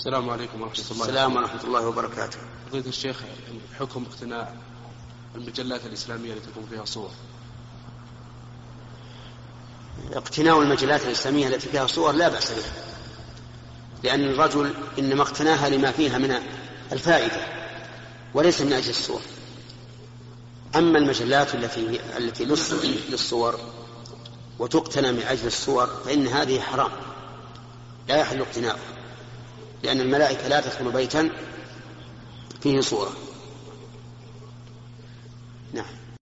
السلام عليكم ورحمة الله. السلام ورحمة الله وبركاته. فضيلة الشيخ، حكم اقتناء المجلات الإسلامية التي تكون فيها صور؟ اقتناء المجلات الإسلامية التي فيها صور لا بأس به، لأن الرجل إنما اقتناها لما فيها من الفائدة وليس من أجل الصور. أما المجلات التي للصور وتقتنى من أجل الصور فإن هذه حرام لا يحل اقتناؤها، لأن الملائكة لا تدخل بيتا فيه صورة. نعم.